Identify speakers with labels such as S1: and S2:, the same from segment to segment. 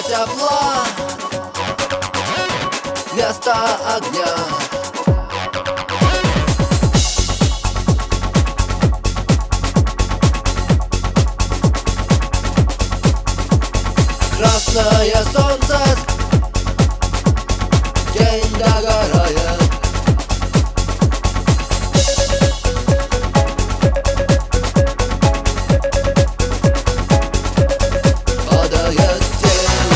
S1: тепла вместо огня. Красное солнце, день догорает. Падает тень.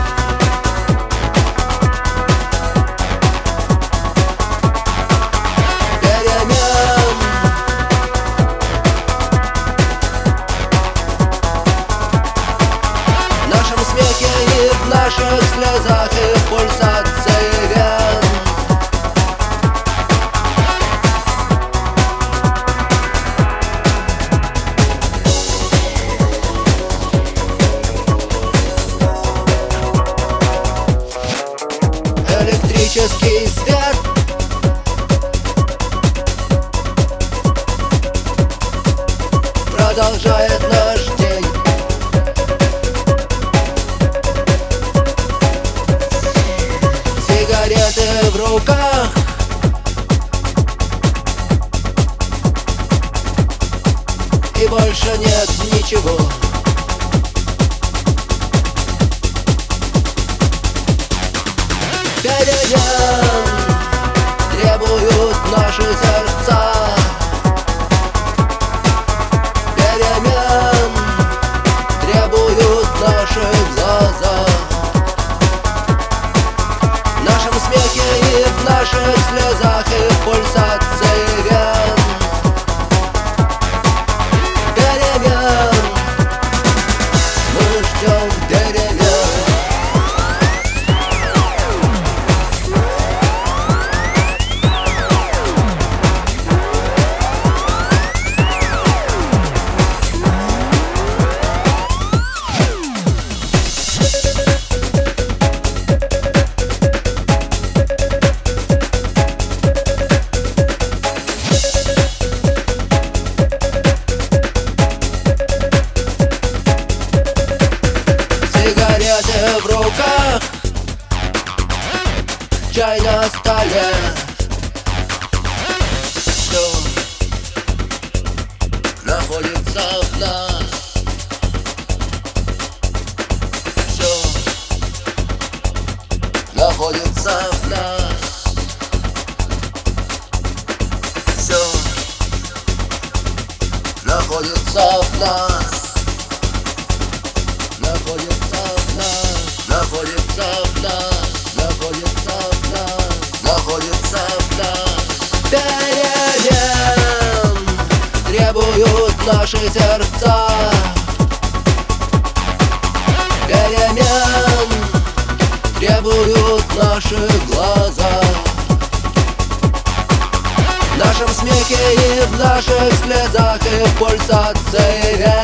S1: Перемен. В нашем смехе и в наших слезах и в пульсации вен. Электрический свет продолжает наш день. Сигареты в руках, и больше нет ничего. Перемен требуют наши сердца. Перемен требуют наши глаза. В нашем смехе и в наших слезах и в пульсации вен. Перемен. Мы ждем перемен. Сигареты в руках, чай на столе. Все находится в нас. Все находится в нас. Все находится в нас. Находится в нас, находится в нас, находится в нас, находится в нас. Перемен требуют наши сердца. Перемен требуют наши глаза. В нашем смехе и в наших слезах и в пульсации вен.